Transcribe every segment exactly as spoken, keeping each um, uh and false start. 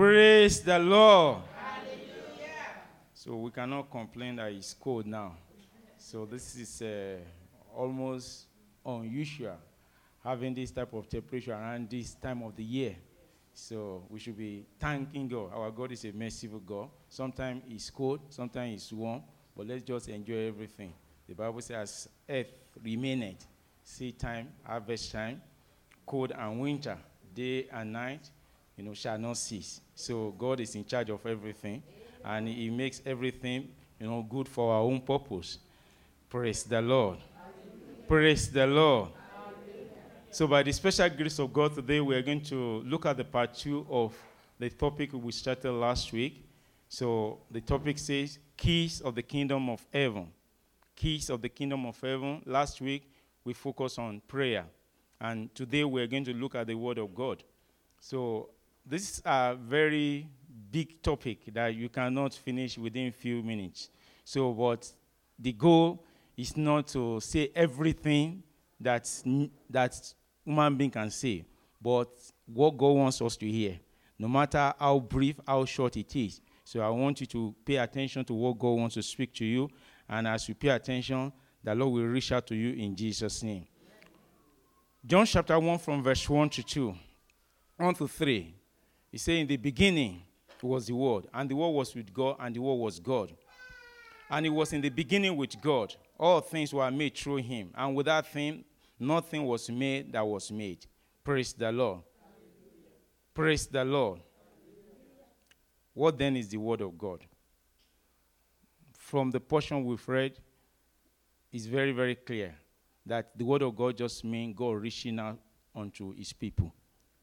Praise the Lord. Hallelujah. So we cannot complain that it's cold now. So this is uh, almost unusual, having this type of temperature around this time of the year. So we should be thanking God. Our God is a merciful God. Sometimes it's cold, sometimes it's warm, but let's just enjoy everything. The Bible says, earth remaineth, seed time, harvest time, cold and winter, day and night, you know, shall not cease. So God is in charge of everything, and He makes everything, you know, good for our own purpose. Praise the Lord. Hallelujah. Praise the Lord. Hallelujah. So by the special grace of God today, we are going to look at the part two of the topic we started last week. So the topic says, Keys of the Kingdom of Heaven. Keys of the Kingdom of Heaven. Last week, we focused on prayer. And today, we are going to look at the Word of God. So this is a very big topic that you cannot finish within a few minutes. So but the goal is not to say everything that that human being can say, but what God wants us to hear, no matter how brief, how short it is. So I want you to pay attention to what God wants to speak to you, and as you pay attention, the Lord will reach out to you in Jesus' name. John chapter one from verse one to two, one to three. He said, in the beginning was the Word, and the Word was with God, and the Word was God. And He was in the beginning with God. All things were made through Him, and without Him, nothing was made that was made. Praise the Lord. Hallelujah. Praise the Lord. Hallelujah. What then is the Word of God? From the portion we've read, it's very, very clear that the Word of God just means God reaching out unto His people.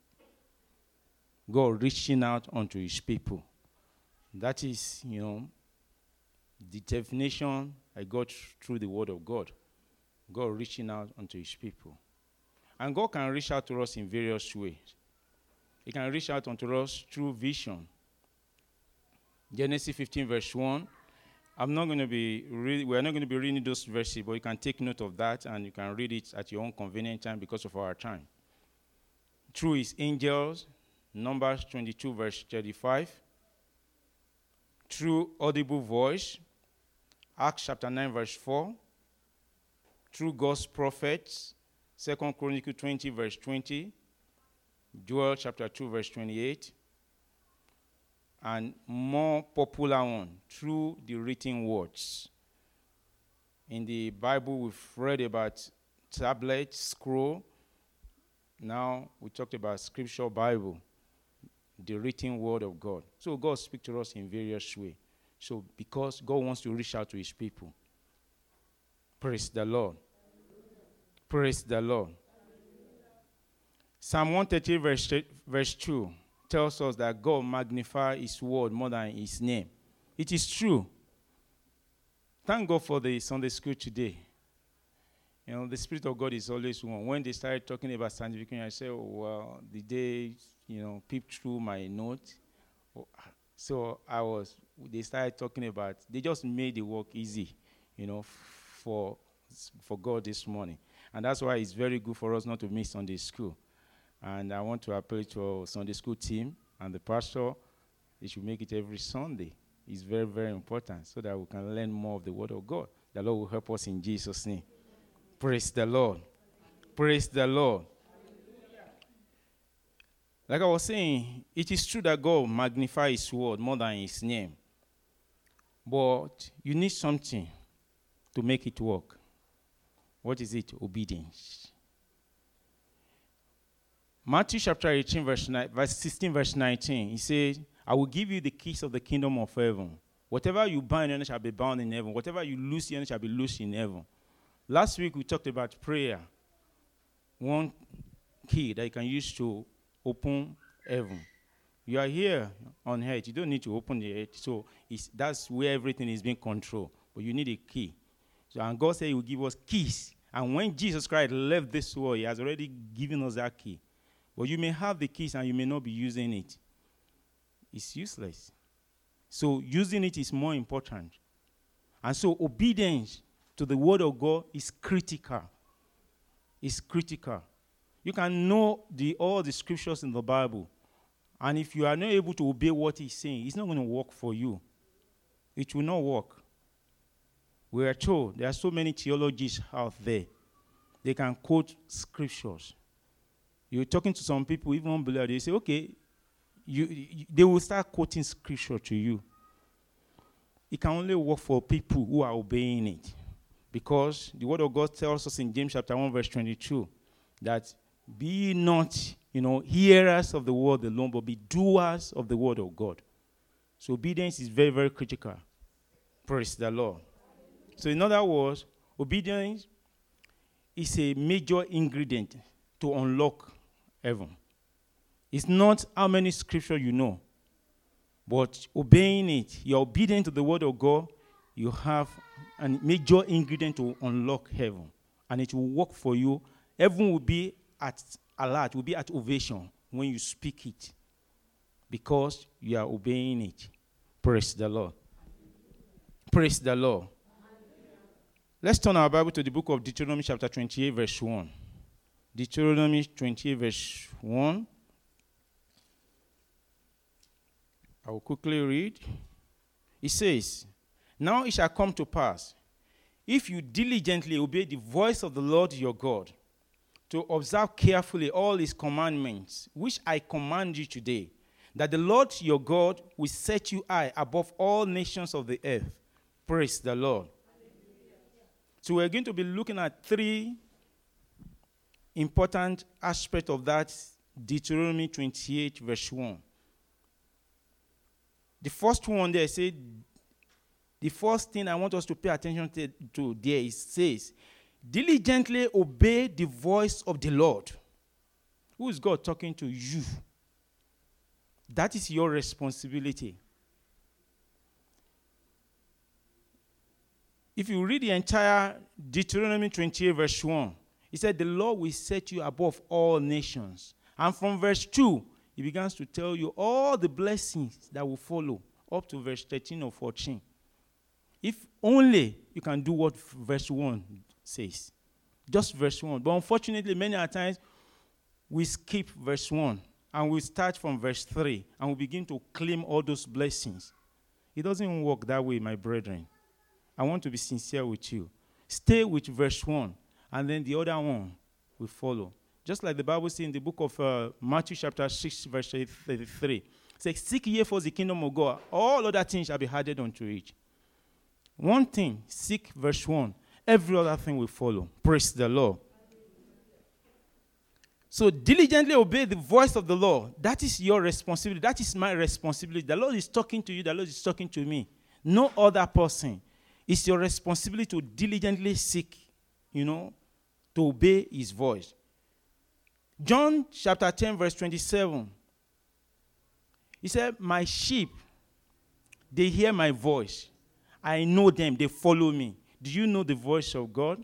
God reaching out unto His people. That is, you know, the definition I got through the Word of God. God reaching out unto His people. And God can reach out to us in various ways. He can reach out unto us through vision. Genesis fifteen verse one. I'm not going to be re- we're not going to be reading those verses, but you can take note of that and you can read it at your own convenient time because of our time. Through His angels, Numbers twenty-two, verse thirty-five. Through audible voice, Acts chapter nine, verse four. Through God's prophets, Second Chronicles twenty, verse twenty. Joel chapter two, verse twenty-eight. And more popular one, through the written words. In the Bible, we've read about tablet, scroll. Now we talked about scripture, Bible. The written word of God. So God speaks to us in various ways. So because God wants to reach out to His people. Praise the Lord. Praise the Lord. Psalm one thirty verse, verse two tells us that God magnifies His word more than His name. It is true. Thank God for the Sunday school today. You know, the Spirit of God is always one. When they started talking about sanctification, I said, oh, well, the day, you know, peeped through my note. So I was, they started talking about, they just made the work easy, you know, for, for God this morning. And that's why it's very good for us not to miss Sunday school. And I want to appeal to our Sunday school team and the pastor, they should make it every Sunday. It's very, very important so that we can learn more of the Word of God. The Lord will help us in Jesus' name. Praise the Lord. Praise the Lord. Like I was saying, it is true that God magnifies His word more than His name. But you need something to make it work. What is it? Obedience. Matthew chapter eighteen, verse, nine, verse sixteen, verse nineteen, He says, I will give you the keys of the kingdom of heaven. Whatever you bind on earth shall be bound in heaven. Whatever you loose here shall be loosed in heaven. Last week we talked about prayer. One key that you can use to open heaven. You are here on earth. You don't need to open the earth. So it's, that's where everything is being controlled. But you need a key. So, and God said He will give us keys. And when Jesus Christ left this world, He has already given us that key. But you may have the keys and you may not be using it. It's useless. So using it is more important. And so obedience to the Word of God is critical. It's critical. You can know the all the scriptures in the Bible And if you are not able to obey what he's saying, it's not going to work for you. It will not work. We are told there are so many theologians out there. They can quote scriptures. You're talking to some people, even unbelievers, they say, okay, you, you, they will start quoting scripture to you. It can only work for people who are obeying it. Because the word of God tells us in James chapter one, verse twenty-two, that be ye not, you know, hearers of the word alone, but be doers of the word of God. So obedience is very, very critical. Praise the Lord. So in other words, obedience is a major ingredient to unlock heaven. It's not how many scriptures you know, but obeying it, you're obedient to the word of God, you have a major ingredient to unlock heaven. And it will work for you. Heaven will be at alert, will be at ovation when you speak it, because you are obeying it. Praise the Lord. Praise the Lord. Let's turn our Bible to the book of Deuteronomy chapter twenty-eight, verse one. Deuteronomy twenty-eight, verse one. I will quickly read. It says, now it shall come to pass, if you diligently obey the voice of the Lord your God, to observe carefully all his commandments, which I command you today, that the Lord your God will set you high above all nations of the earth. Praise the Lord. So we're going to be looking at three important aspects of that Deuteronomy twenty-eight, verse one. The first one there said, the first thing I want us to pay attention to, to there is says, diligently obey the voice of the Lord. Who is God talking to? You. That is your responsibility. If you read the entire Deuteronomy twenty-eight, verse one, he said, the Lord will set you above all nations. And from verse two, he begins to tell you all the blessings that will follow, up to verse thirteen or fourteen. If only you can do what verse one says. Just verse one. But unfortunately, many a times, we skip verse one, and we start from verse three, and we begin to claim all those blessings. It doesn't work that way, my brethren. I want to be sincere with you. Stay with verse one, and then the other one will follow. Just like the Bible says in the book of uh, Matthew chapter six, verse thirty-three. It says, seek ye first the kingdom of God. All other things shall be added unto it. One thing, seek verse one. Every other thing will follow. Praise the Lord. So diligently obey the voice of the Lord. That is your responsibility. That is my responsibility. The Lord is talking to you. The Lord is talking to me. No other person. It's your responsibility to diligently seek, you know, to obey his voice. John chapter ten, verse twenty-seven. He said, my sheep, they hear my voice. I know them. They follow me. Do you know the voice of God?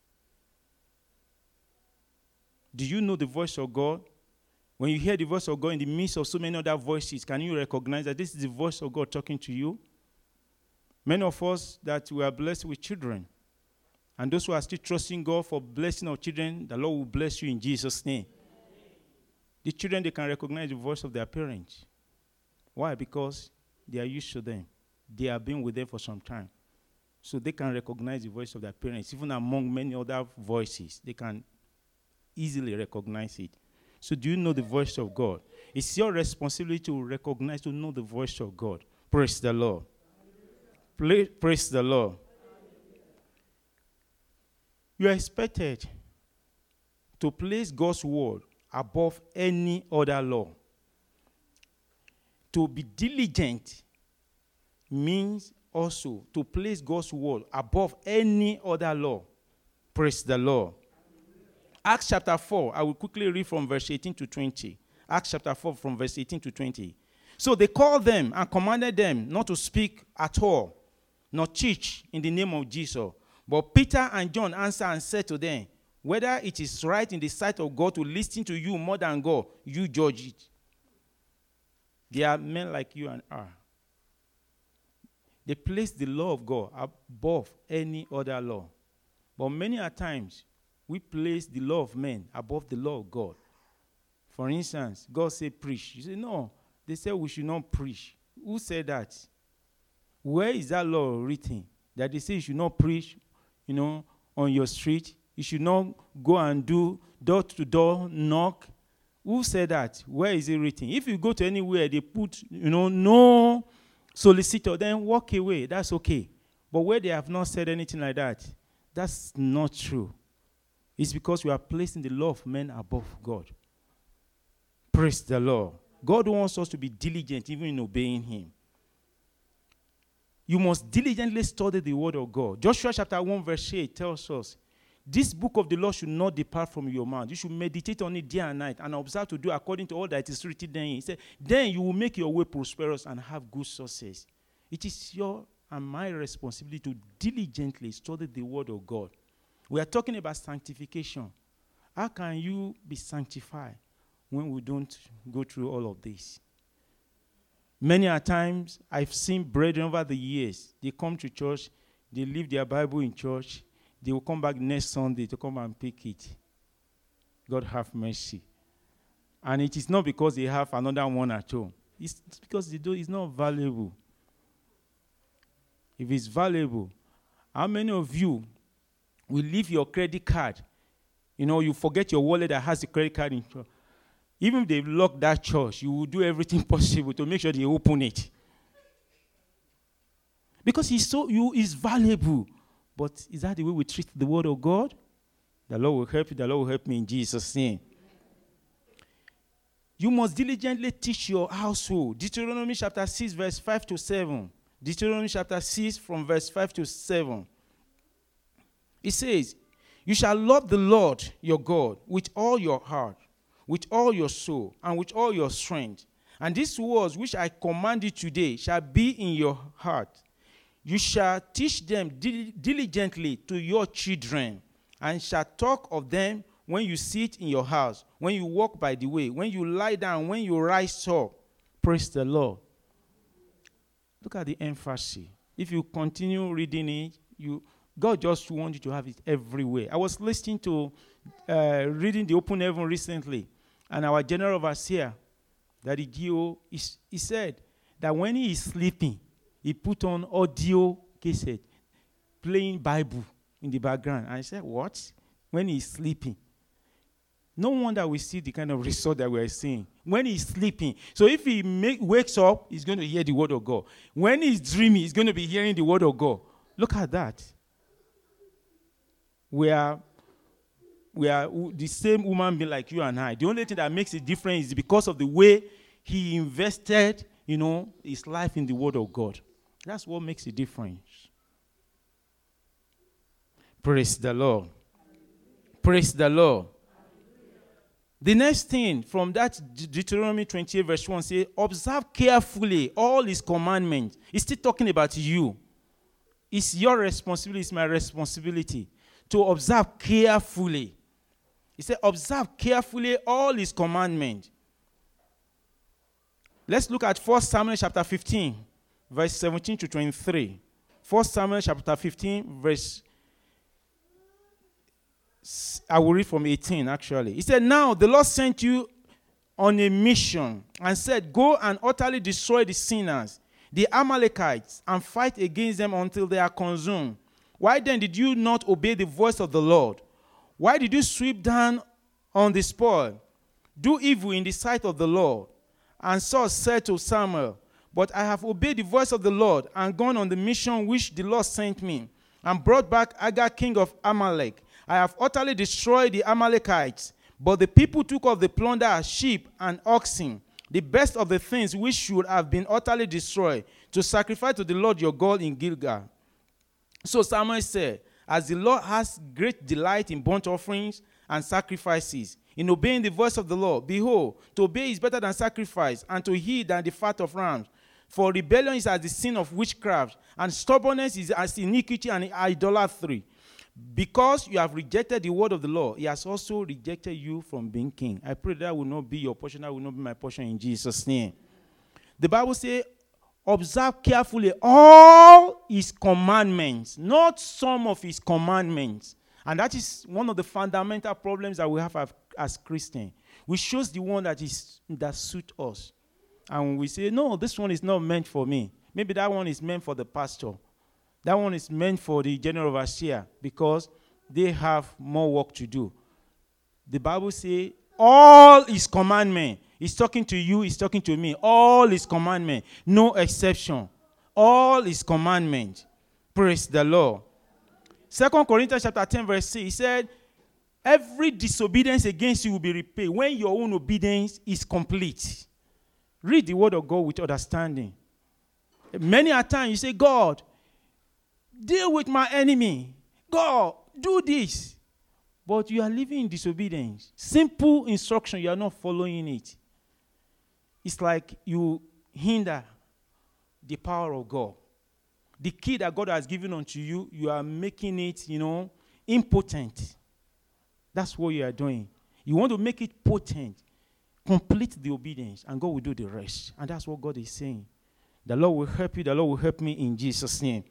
Do you know the voice of God? When you hear the voice of God in the midst of so many other voices, can you recognize that this is the voice of God talking to you? Many of us that we are blessed with children, and those who are still trusting God for blessing of children, the Lord will bless you in Jesus' name. The children, they can recognize the voice of their parents. Why? Because they are used to them. They have been with them for some time. So they can recognize the voice of their parents. Even among many other voices, they can easily recognize it. So do you know the voice of God? It's your responsibility to recognize, to know the voice of God. Praise the Lord. Praise, praise the Lord. You are expected to place God's word above any other law. To be diligent means also to place God's word above any other law. Praise the Lord. Acts chapter four, I will quickly read from verse eighteen to twenty. Acts chapter four from verse eighteen to twenty. So they called them and commanded them not to speak at all, nor teach in the name of Jesus. But Peter and John answered and said to them, whether it is right in the sight of God to listen to you more than God, you judge it. They are men like you and I. They place the law of God above any other law. But many a times, we place the law of men above the law of God. For instance, God say preach. You say, no, they said we should not preach. Who said that? Where is that law written? That they say you should not preach, you know, on your street. You should not go and do door-to-door knock. Who said that? Where is it written? If you go to anywhere, they put, you know, no solicitor, then walk away. That's okay. But where they have not said anything like that, that's not true. It's because we are placing the law of men above God. Praise the Lord. God wants us to be diligent even in obeying him. You must diligently study the word of God. Joshua chapter one verse eight tells us, this book of the law should not depart from your mouth. You should meditate on it day and night and observe to do according to all that is written therein. He said, then you will make your way prosperous and have good success. It is your and my responsibility to diligently study the word of God. We are talking about sanctification. How can you be sanctified when we don't go through all of this? Many a times, I've seen brethren over the years, they come to church, they leave their Bible in church, they will come back next Sunday to come and pick it. God have mercy. And it is not because they have another one at home. It's because they do, it's not valuable. If it's valuable, how many of you will leave your credit card? You know, you forget your wallet that has the credit card in church. Even if they lock that church, you will do everything possible to make sure they open it. Because it's so you is valuable. But is that the way we treat the word of God? The Lord will help you. The Lord will help me in Jesus' name. You must diligently teach your household. Deuteronomy chapter six, verse five to seven. Deuteronomy chapter six, from verse five to seven. It says, you shall love the Lord your God with all your heart, with all your soul, and with all your strength. And these words which I command you today shall be in your heart. You shall teach them dil- diligently to your children, and shall talk of them when you sit in your house, when you walk by the way, when you lie down, when you rise up. Praise the Lord. Look at the emphasis. If you continue reading it, you God just wants you to have it everywhere. I was listening to, uh, reading the Open Heaven recently, and our general overseer, Daddy Gio, he, he said that when he is sleeping, he put on audio cassette, playing Bible in the background. And I said, what? When he's sleeping. No wonder we see the kind of result that we're seeing. When he's sleeping. So if he make, wakes up, he's going to hear the word of God. When he's dreaming, he's going to be hearing the word of God. Look at that. We are, we are the same human being like you and I. The only thing that makes it different is because of the way he invested, you know, his life in the word of God. That's what makes a difference. Praise the Lord. Praise the Lord. The next thing from that Deuteronomy twenty-eight verse one says, observe carefully all his commandments. It's still talking about you. It's your responsibility, it's my responsibility to observe carefully. He said, observe carefully all his commandments. Let's look at First Samuel chapter fifteen, verse seventeen to twenty-three. First Samuel chapter fifteen, verse, I will read from eighteen actually. He said, now the Lord sent you on a mission and said, go and utterly destroy the sinners, the Amalekites, and fight against them until they are consumed. Why then did you not obey the voice of the Lord? Why did you sweep down on the spoil? Do evil in the sight of the Lord. And Saul said to Samuel, but I have obeyed the voice of the Lord and gone on the mission which the Lord sent me, and brought back Agag, king of Amalek. I have utterly destroyed the Amalekites, but the people took of the plunder as sheep and oxen, the best of the things which should have been utterly destroyed, to sacrifice to the Lord your God in Gilgal. So Samuel said, as the Lord has great delight in burnt offerings and sacrifices, in obeying the voice of the Lord, behold, to obey is better than sacrifice, and to heed than the fat of rams. For rebellion is as the sin of witchcraft, and stubbornness is as iniquity and idolatry. Because you have rejected the word of the Lord, he has also rejected you from being king. I pray that will not be your portion, that will not be my portion in Jesus' name. The Bible says, observe carefully all his commandments, not some of his commandments. And that is one of the fundamental problems that we have as Christians. We choose the one that is that suits us. And we say, no, this one is not meant for me. Maybe that one is meant for the pastor. That one is meant for the general overseer because they have more work to do. The Bible says, all is commandment. He's talking to you, he's talking to me. All is commandment. No exception. All is commandment. Praise the Lord. Second Corinthians chapter ten, verse six, he said, every disobedience against you will be repaid when your own obedience is complete. Read the word of God with understanding. Many a time you say, God, deal with my enemy. God, do this. But you are living in disobedience. Simple instruction, you are not following it. It's like you hinder the power of God. The key that God has given unto you, you are making it, you know, impotent. That's what you are doing. You want to make it potent. Complete the obedience, and God will do the rest. And that's what God is saying. The Lord will help you. The Lord will help me in Jesus' name.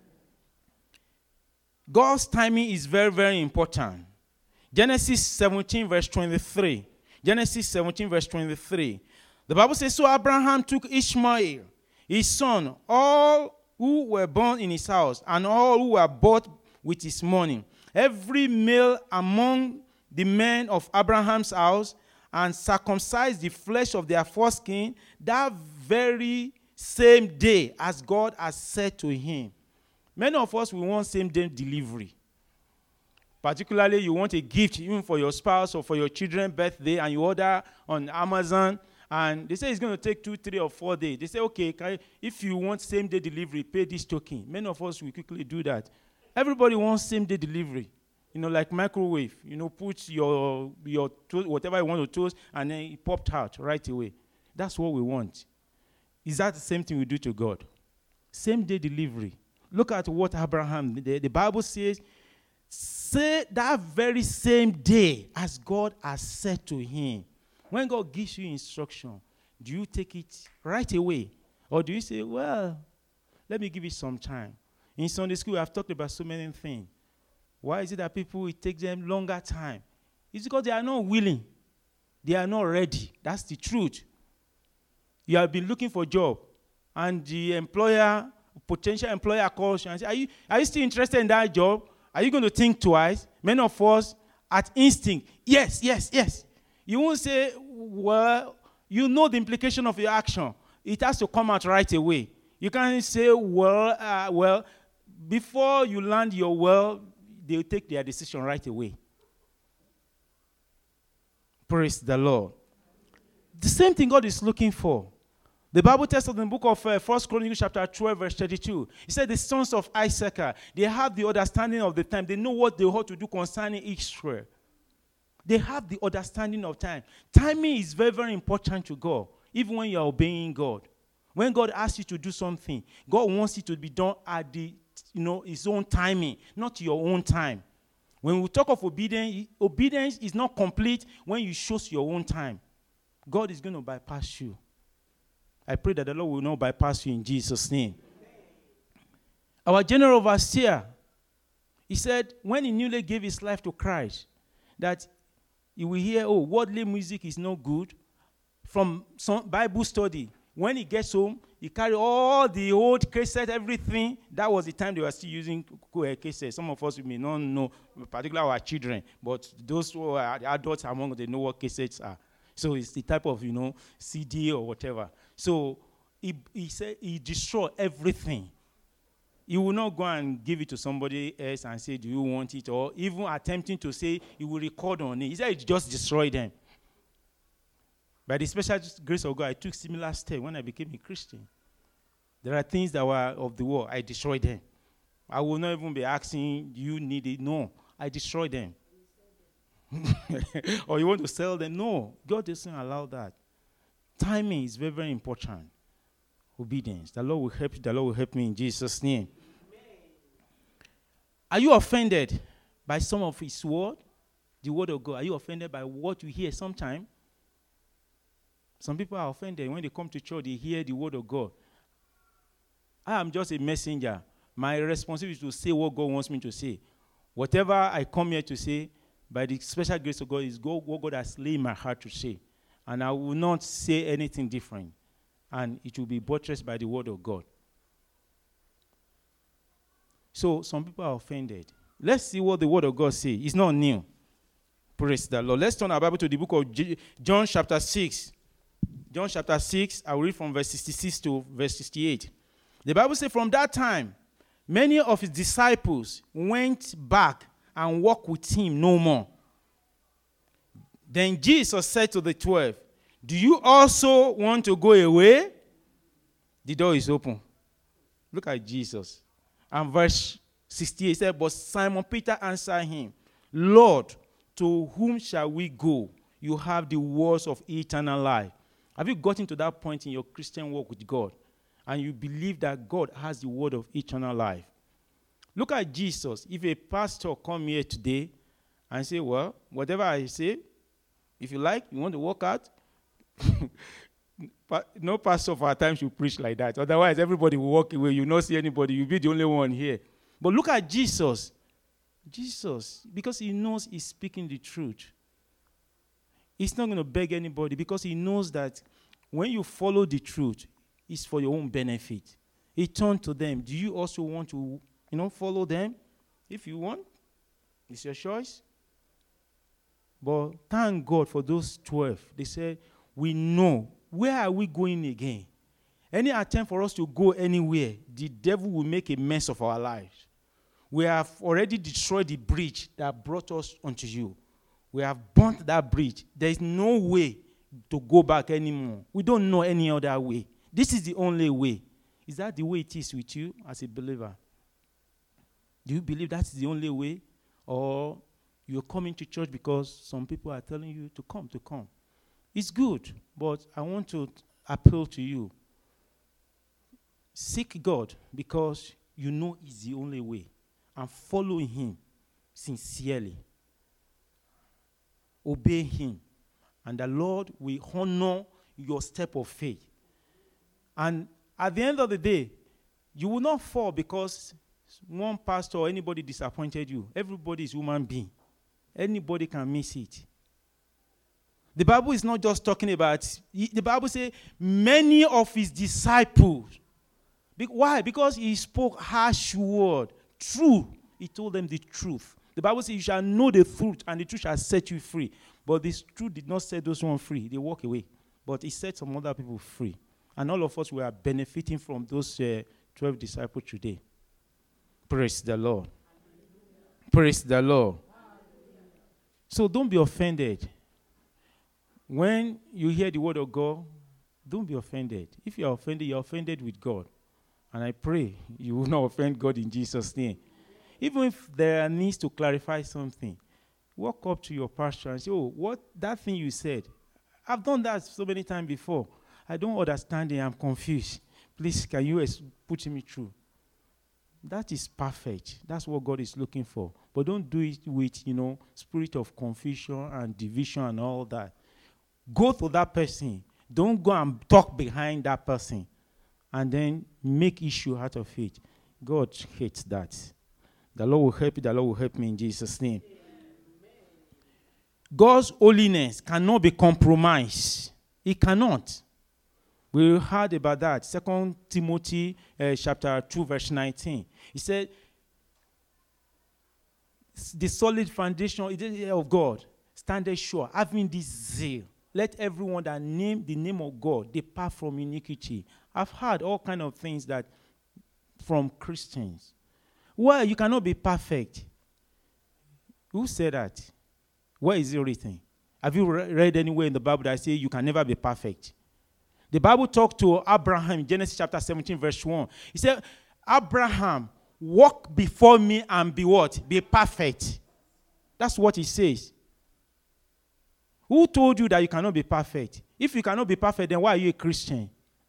God's timing is very, very important. Genesis seventeen, verse twenty-three. Genesis seventeen, verse twenty-three. The Bible says, so Abraham took Ishmael, his son, all who were born in his house, and all who were bought with his money, every male among the men of Abraham's house, and circumcised the flesh of their foreskin that very same day as God has said to him. Many of us, we want same-day delivery. Particularly, you want a gift even for your spouse or for your children's birthday, and you order on Amazon, and they say it's going to take two, three, or four days. They say, okay, can I, if you want same-day delivery, pay this token. Many of us will quickly do that. Everybody wants same-day delivery. You know, like microwave. You know, put your your to- whatever you want to toast, and then it popped out right away. That's what we want. Is that the same thing we do to God? Same-day delivery. Look at what Abraham, the, the Bible says, say that very same day as God has said to him. When God gives you instruction, do you take it right away? Or do you say, well, let me give it some time? In Sunday school, I've talked about so many things. Why is it that people, it takes them longer time? It's because they are not willing. They are not ready. That's the truth. You have been looking for a job, and the employer, potential employer calls you and says, are you, are you still interested in that job? Are you going to think twice? Many of us, at instinct, yes, yes, yes. You won't say, well, you know the implication of your action. It has to come out right away. You can't say, well, uh, well, before you land your well, they'll take their decision right away. Praise the Lord. The same thing God is looking for. The Bible tells us in the book of uh, First Chronicles chapter twelve, verse thirty-two. It said, the sons of Issachar, they have the understanding of the time. They know what they ought to do concerning Israel. They have the understanding of time. Timing is very, very important to God, even when you are obeying God. When God asks you to do something, God wants it to be done at the, you know, his own timing, not your own time. When we talk of obedience, obedience is not complete when you choose your own time. God is going to bypass you. I pray that the Lord will not bypass you in Jesus' name. Our general overseer, he said, when he newly gave his life to Christ, that he will hear, oh, worldly music is no good. From some Bible study, when he gets home, he carry all the old cassette, everything. That was the time they were still using cassette. Some of us may not know, particularly our children, but those who are adults among them, they know what cassettes are. So it's the type of, you know, C D or whatever. So he, he said he destroyed everything. He will not go and give it to somebody else and say, do you want it? Or even attempting to say he will record on it. He said he just destroyed them. By the special grace of God, I took similar steps when I became a Christian. There are things that were of the world. I destroyed them. I will not even be asking, do you need it? No, I destroyed them. Or you want to sell them? No, God doesn't allow that. Timing is very, very important. Obedience. The Lord will help you. The Lord will help me in Jesus' name. Amen. Are you offended by some of his word? The word of God. Are you offended by what you hear sometimes? Some people are offended when they come to church, they hear the word of God. I am just a messenger. My responsibility is to say what God wants me to say. Whatever I come here to say, by the special grace of God, is God, what God has laid in my heart to say. And I will not say anything different. and it will be buttressed by the word of God. So some people are offended. Let's see what the word of God says. It's not new. Praise the Lord. Let's turn our Bible to the book of J- John chapter six. John chapter six, I will read from verse sixty-six to verse sixty-eight. The Bible says, from that time, many of his disciples went back and walked with him no more. Then Jesus said to the twelve, do you also want to go away? The door is open. Look at Jesus. And verse sixty-eight said, but Simon Peter answered him, Lord, to whom shall we go? You have the words of eternal life. Have you gotten to that point in your Christian walk with God? And you believe that God has the word of eternal life? Look at Jesus. If a pastor come here today and say, well, whatever I say, if you like, you want to work out, no pastor for our time should preach like that. Otherwise, everybody will walk away. You will not see anybody. You'll be the only one here. But look at Jesus. Jesus, because he knows he's speaking the truth. He's not going to beg anybody because he knows that when you follow the truth, it's for your own benefit. He turned to them. Do you also want to, you know, follow them? If you want, it's your choice. But thank God for those twelve. They said, we know. Where are we going again? Any attempt for us to go anywhere, the devil will make a mess of our lives. We have already destroyed the bridge that brought us unto you. We have burnt that bridge. There is no way to go back anymore. We don't know any other way. This is the only way. Is that the way it is with you as a believer? Do you believe that's the only way? Or you're coming to church because some people are telling you to come, to come? It's good, but I want to appeal to you. Seek God because you know it's the only way. And follow him sincerely. Obey him. And the Lord will honor your step of faith. And at the end of the day, you will not fall because one pastor or anybody disappointed you. Everybody is human being. Anybody can miss it. The Bible is not just talking about, the Bible says many of his disciples. Why? Because he spoke harsh word. True. He told them the truth. The Bible says you shall know the truth and the truth shall set you free. But this truth did not set those one free. They walk away. But it set some other people free. And all of us were benefiting from those uh, twelve disciples today. Praise the Lord. Praise the Lord. So don't be offended. When you hear the word of God, don't be offended. If you are offended, you are offended with God. And I pray you will not offend God in Jesus' name. Even if there needs to clarify something, walk up to your pastor and say, oh, what, that thing you said, I've done that so many times before. I don't understand it. I'm confused. Please, can you put me through? That is perfect. That's what God is looking for. But don't do it with, you know, spirit of confusion and division and all that. Go to that person. Don't go and talk behind that person. And then make issue out of it. God hates that. The Lord will help you. The Lord will help me in Jesus' name. Amen. God's holiness cannot be compromised. It cannot. We heard about that. Second Timothy uh, chapter two, verse nineteen. He said, the solid foundation of God standeth sure, having this zeal. Let everyone that name the name of God depart from iniquity. I've heard all kinds of things that from Christians. Well, you cannot be perfect. Who said that? Where is it written? Have you re- read anywhere in the Bible that says you can never be perfect? The Bible talked to Abraham in Genesis chapter seventeen, verse one. He said, Abraham, walk before me and be what? Be perfect. That's what he says. Who told you that you cannot be perfect? If you cannot be perfect, then why are you a Christian?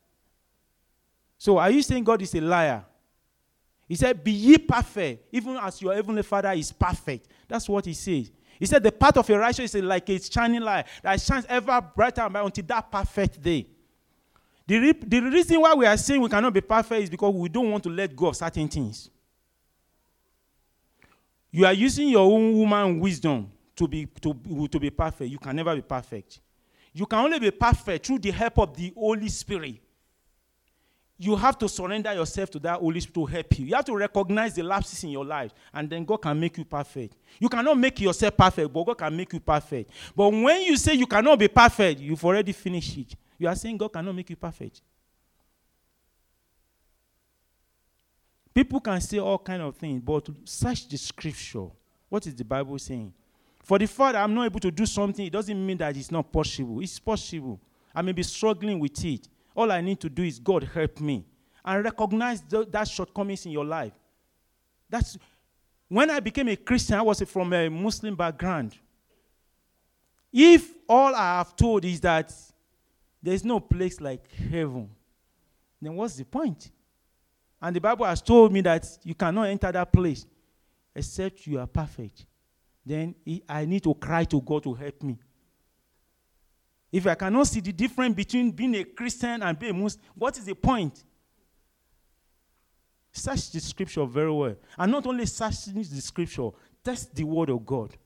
So are you saying God is a liar? He said, be ye perfect, even as your heavenly Father is perfect. That's what he says. He said, the path of a righteous is like a shining light that shines ever brighter and brighter until that perfect day. The, re- the reason why we are saying we cannot be perfect is because we don't want to let go of certain things. You are using your own human wisdom to be, to, to be perfect. You can never be perfect. You can only be perfect through the help of the Holy Spirit. you have to surrender yourself to that Holy Spirit to help you. You have to recognize the lapses in your life, and then God can make you perfect. You cannot make yourself perfect, but God can make you perfect. But when you say you cannot be perfect, you've already finished it. You are saying God cannot make you perfect. People can say all kinds of things, but search the scripture. What is the Bible saying? For the fact that I'm not able to do something, it doesn't mean that it's not possible. It's possible. I may be struggling with it. All I need to do is, God, help me. And recognize th- that shortcomings in your life. That's when I became a Christian, I was from a Muslim background. If all I have told is that there's no place like heaven, then what's the point? And the Bible has told me that you cannot enter that place except you are perfect. Then I need to cry to God to help me. If I cannot see the difference between being a Christian and being a Muslim, what is the point? Search the scripture very well. And not only search the scripture, test the word of God.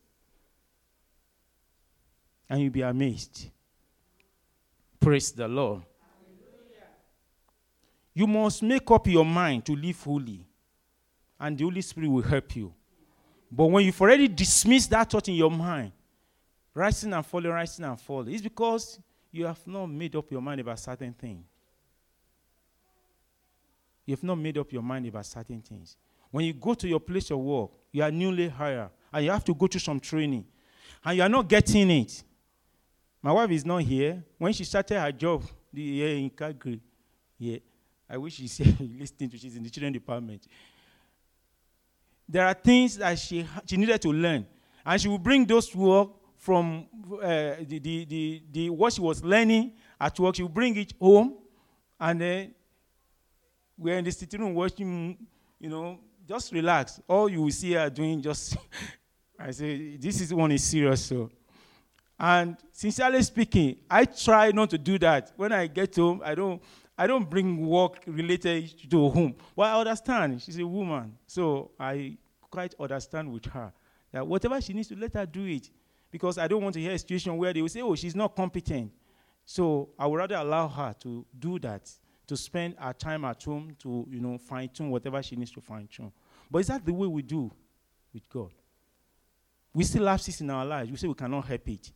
And you'll be amazed. Praise the Lord. Hallelujah. You must make up your mind to live holy. And the Holy Spirit will help you. But when you've already dismissed that thought in your mind, rising and falling, rising and falling, it's because you have not made up your mind about certain things. You have not made up your mind about certain things. When you go to your place of work, you are newly hired, and you have to go through some training, and you are not getting it. My wife is not here. When she started her job the year in Calgary, yeah, I wish she's listening to. She's in the children department. There are things that she she needed to learn, and she will bring those to work from uh, the, the the the what she was learning at work. She will bring it home, and then we're in the sitting room watching. You know, just relax. All you will see her doing, just I say, this is one is serious. So, and sincerely speaking, I try not to do that. When I get home, I don't. I don't bring work related to home. But I understand. She's a woman. So I quite understand with her that whatever she needs to, let her do it. Because I don't want to hear a situation where they will say, oh, she's not competent. So I would rather allow her to do that, to spend her time at home to, you know, fine-tune whatever she needs to fine-tune. But is that the way we do with God? We still have this in our lives. We say we cannot help it.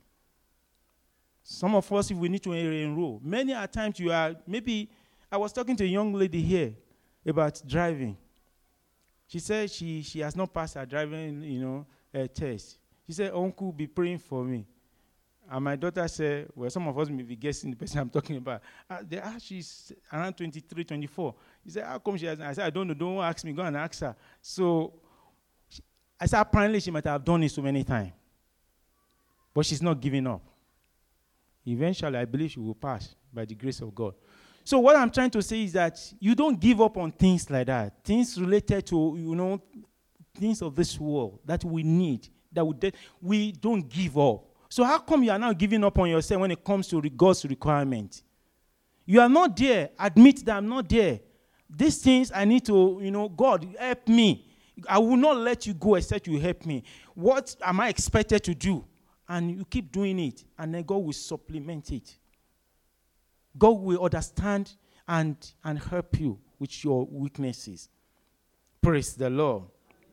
Some of us, if we need to enroll, many a times you are, maybe, I was talking to a young lady here about driving. She said she, she has not passed her driving, you know, uh, test. She said, Uncle, be praying for me. And my daughter said, well, some of us may be guessing the person I'm talking about. Uh, they asked, she's around twenty-three, twenty-four. He said, how come she hasn't? I said, I don't know, don't ask me, go and ask her. So she, I said, apparently she might have done it so many times. But she's not giving up. Eventually, I believe she will pass by the grace of God. So what I'm trying to say is that you don't give up on things like that. Things related to, you know, things of this world that we need, that we, de- we don't give up. So how come you are now giving up on yourself when it comes to God's requirement? You are not there. Admit that I'm not there. These things I need to, you know, God, help me. I will not let you go except you help me. What am I expected to do? And you keep doing it, and then God will supplement it. God will understand and, and help you with your weaknesses. Praise the Lord.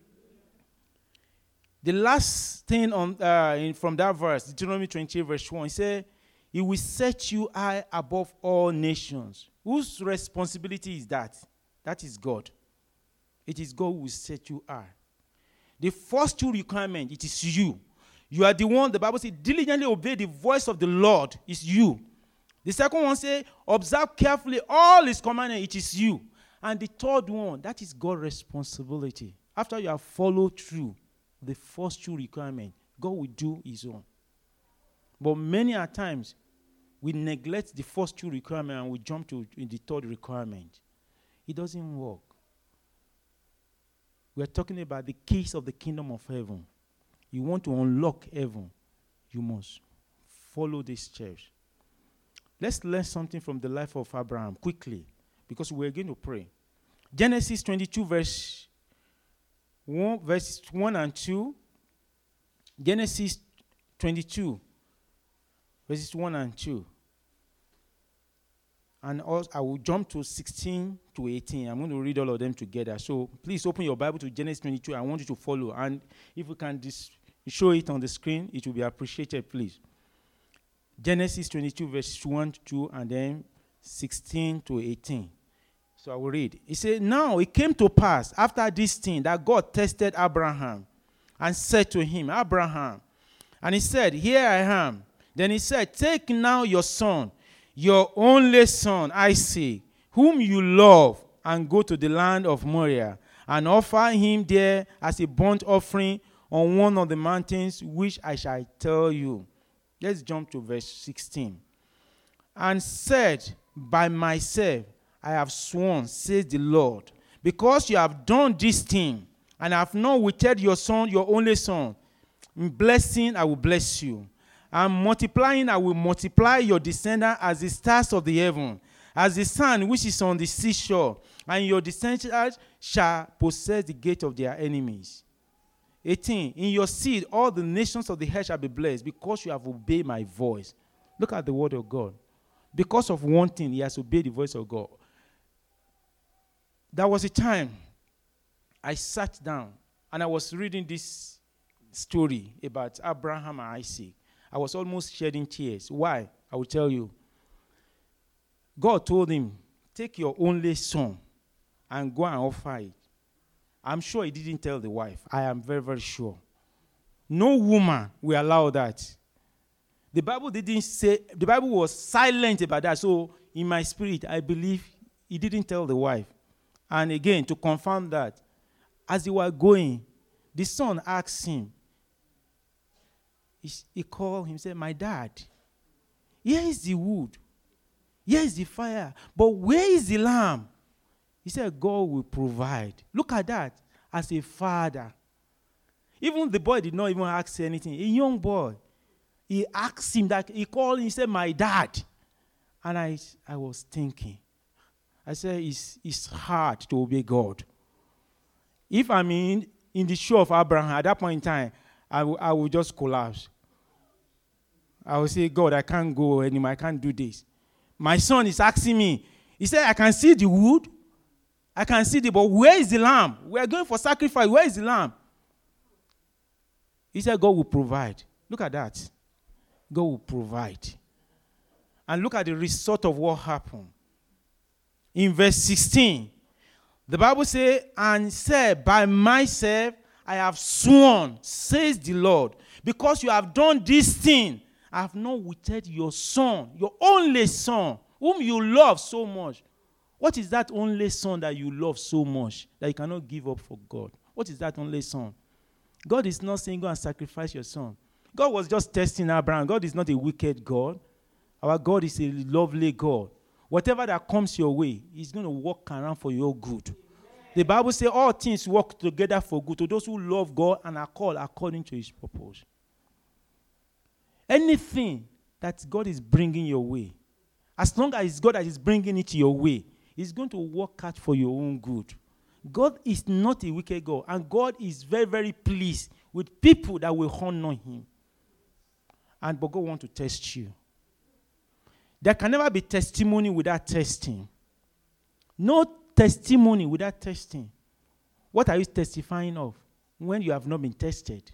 The last thing on uh, in, from that verse, Deuteronomy twenty-eight, verse one, he said, He will set you high above all nations. Whose responsibility is that? That is God. It is God who will set you high. The first two requirements, it is you. You are the one, the Bible says, diligently obey the voice of the Lord. It's you. The second one says, observe carefully all his commandments. It is you. And the third one, that is God's responsibility. After you have followed through the first two requirements, God will do his own. But many a times, we neglect the first two requirements and we jump to the third requirement. It doesn't work. We're talking about the keys of the kingdom of heaven. You want to unlock heaven, you must follow this church. Let's learn something from the life of Abraham quickly, because we're going to pray. Genesis twenty-two, verse one, verse one and two. Genesis twenty-two, verses one and two. And also, I will jump to sixteen to eighteen. I'm going to read all of them together. So please open your Bible to Genesis twenty-two. I want you to follow. And if we can dis- show it on the screen, it will be appreciated, please. Genesis twenty-two, verse one to two, and then sixteen to eighteen. So I will read. It says, now it came to pass after this thing that God tested Abraham and said to him, Abraham. And he said, here I am. Then he said, take now your son, your only son, Isaac, whom you love, and go to the land of Moriah, and offer him there as a burnt offering on one of the mountains which I shall tell you. Let's jump to verse sixteen. And said, by myself I have sworn, says the Lord, because you have done this thing, and have not withheld your son, your only son. In blessing I will bless you, and multiplying I will multiply your descendants as the stars of the heaven, as the sand which is on the seashore, and your descendants shall possess the gate of their enemies. eighteen. In your seed all the nations of the earth shall be blessed, because you have obeyed my voice. Look at the word of God. Because of one thing, he has obeyed the voice of God. There was a time I sat down and I was reading this story about Abraham and Isaac. I was almost shedding tears. Why? I will tell you. God told him, take your only son and go and offer it. I'm sure he didn't tell the wife. I am very, very sure. No woman will allow that. The Bible didn't say, the Bible was silent about that. So in my spirit, I believe he didn't tell the wife. And again, to confirm that, as they were going, the son asked him, he, he called him, said, my dad, here is the wood, here is the fire, but where is the lamb? He said, God will provide. Look at that, as a father. Even the boy did not even ask anything. A young boy, he asked him that, he called him, he said, my dad. And I, I was thinking, I said, it's, it's hard to obey God. If I'm in, in the shoe of Abraham, at that point in time, I, w- I would just collapse. I would say, God, I can't go anymore. I can't do this. My son is asking me. He said, I can see the wood. I can see the, but where is the lamb? We are going for sacrifice. Where is the lamb? He said, God will provide. Look at that. God will provide. And look at the result of what happened. In verse sixteen, the Bible says, and said, by myself I have sworn, says the Lord, because you have done this thing, I have not withheld your son, your only son, whom you love so much. What is that only son that you love so much that you cannot give up for God? What is that only son? God is not saying go and sacrifice your son. God was just testing Abraham. God is not a wicked God. Our God is a lovely God. Whatever that comes your way, he's going to work around for your good. Amen. The Bible says all things work together for good to those who love God and are called according to his purpose. Anything that God is bringing your way, as long as it's God that is bringing it your way, he's going to work out for your own good. God is not a wicked God, and God is very, very pleased with people that will honor him. And but God wants to test you. There can never be testimony without testing. No testimony without testing. What are you testifying of when you have not been tested?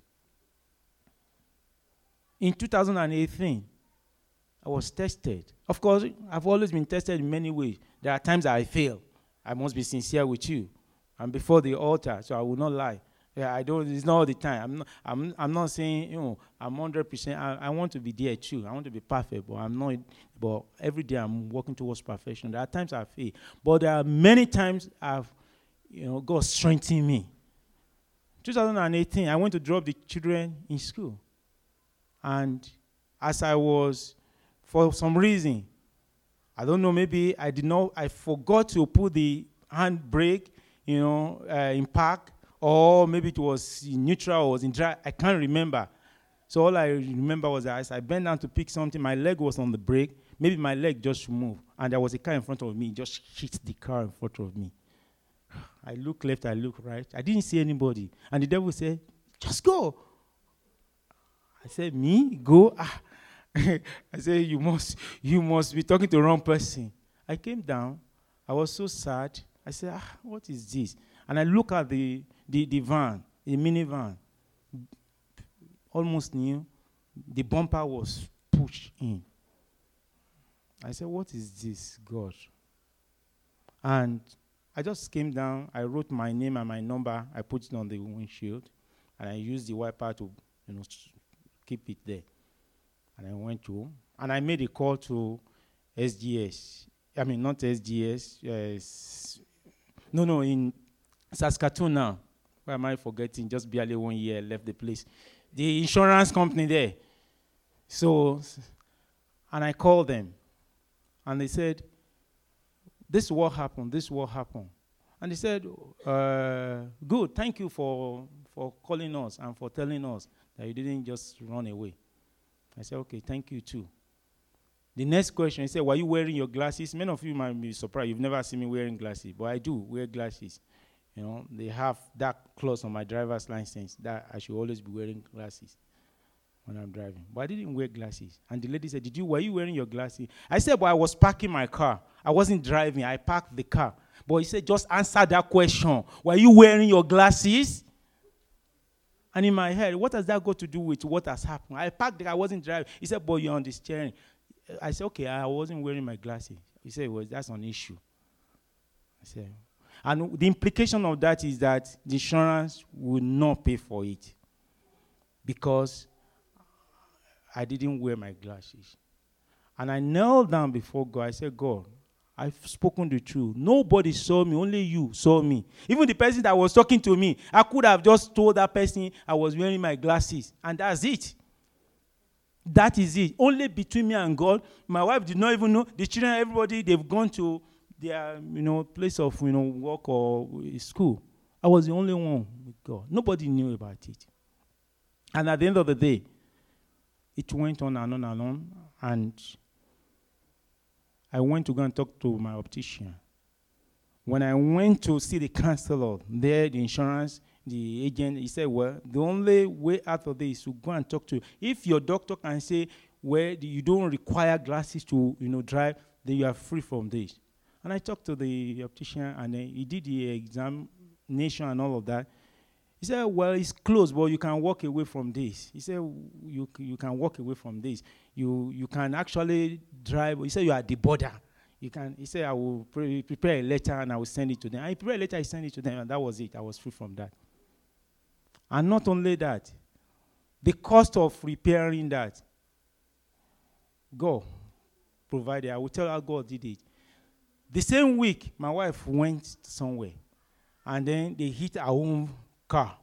In two thousand eighteen, I was tested. Of course, I've always been tested in many ways. There are times that I fail. I must be sincere with you. I'm before the altar, so I will not lie. Yeah, I don't. It's not all the time. I'm not. I'm. I'm not saying. You know. I'm one hundred percent. I, I want to be there too. I want to be perfect, but I'm not. But every day I'm working towards perfection. There are times I fail, but there are many times I've, you know, God strengthened me. twenty eighteen, I went to drop the children in school, and as I was, for some reason, I don't know. Maybe I did not. I forgot to put the handbrake, you know, uh, in park. Or maybe it was in neutral or was in dry. I can't remember. So all I remember was that as I bent down to pick something, my leg was on the brake. Maybe my leg just moved. And there was a car in front of me. Just hit the car in front of me. I look left, I look right. I didn't see anybody. And the devil said, just go. I said, me? Go? Ah. I said, you must, you must be talking to the wrong person. I came down. I was so sad. I said, ah, what is this? And I look at the, the, the van, the minivan, almost new. The bumper was pushed in. I said, what is this, God? And I just came down. I wrote my name and my number. I put it on the windshield. And I used the wiper to, you know, keep it there. And I went home. And I made a call to S G S. I mean, not S G S. Yes. No, no, in Saskatoon now. Why am I forgetting? Just barely one year left the place. The insurance company there. So, and I called them. And they said, this is what happened, this is what happened. And they said, uh, good, thank you for, for calling us and for telling us that you didn't just run away. I said, okay, thank you too. The next question, he said, were you wearing your glasses? Many of you might be surprised. You've never seen me wearing glasses, but I do wear glasses. You know, they have that clause on my driver's license that I should always be wearing glasses when I'm driving. But I didn't wear glasses. And the lady said, Did you, were you wearing your glasses? I said, but I was parking my car. I wasn't driving. I parked the car. But he said, just answer that question. Were you wearing your glasses? And in my head, what has that got to do with what has happened? I parked the car. I wasn't driving. He said, but you're on the steering. I said, okay, I wasn't wearing my glasses. He said, well, that's an issue. I said, and the implication of that is that the insurance will not pay for it because I didn't wear my glasses. And I knelt down before God. I said, God, I've spoken the truth. Nobody saw me. Only you saw me. Even the person that was talking to me, I could have just told that person I was wearing my glasses. And that's it. That is it. Only between me and God. My wife did not even know. The children, everybody, they've gone to their, you know, place of, you know, work or school. I was the only one with God. Nobody knew about it. And at the end of the day, it went on and on and on. And I went to go and talk to my optician. When I went to see the counselor, there, the insurance, the agent, he said, well, the only way out of this is to go and talk to you. If your doctor can say, well, you don't require glasses to, you know, drive, then you are free from this. And I talked to the optician, and then he did the examination and all of that. He said, well, it's close, but you can walk away from this. He said, you, you can walk away from this. You, you can actually drive. He said, you are at the border. You can. He said, I will pre- prepare a letter, and I will send it to them. I prepared a letter, I sent it to them, and that was it. I was free from that. And not only that, the cost of repairing that, God provided. I will tell how God did it. The same week, my wife went somewhere, and then they hit our own car.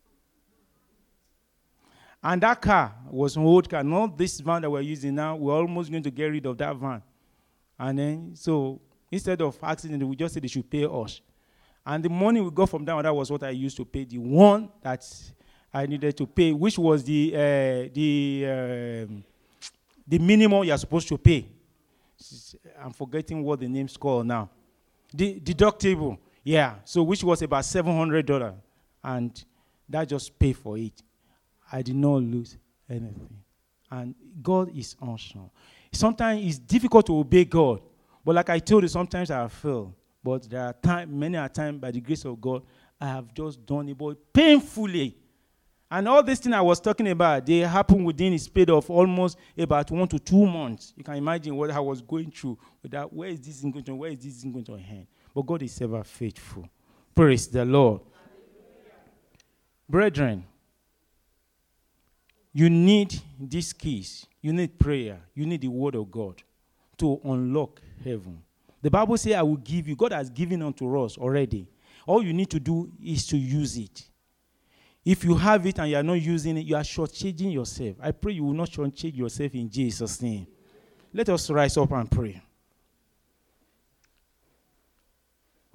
And that car was an old car, not this van that we're using now. We're almost going to get rid of that van. And then, so instead of accident, we just said they should pay us. And the money we got from that one, that was what I used to pay. The one that I needed to pay, which was the uh, the um, the minimum you're supposed to pay. I'm forgetting what the name's called now. The deductible, yeah. So which was about seven hundred dollars, and that just paid for it. I did not lose anything, and God is awesome. Sometimes it's difficult to obey God, but like I told you, sometimes I fail. But there are times, many a time, by the grace of God, I have just done it, but painfully. And all these things I was talking about, they happened within a space of almost about one to two months. You can imagine what I was going through with that. Where is this going to, where is this going to end? But God is ever faithful. Praise the Lord. Brethren, you need these keys. You need prayer. You need the word of God to unlock heaven. The Bible says, I will give you. God has given unto us already. All you need to do is to use it. If you have it and you are not using it, you are shortchanging yourself. I pray you will not shortchange yourself in Jesus' name. Let us rise up and pray.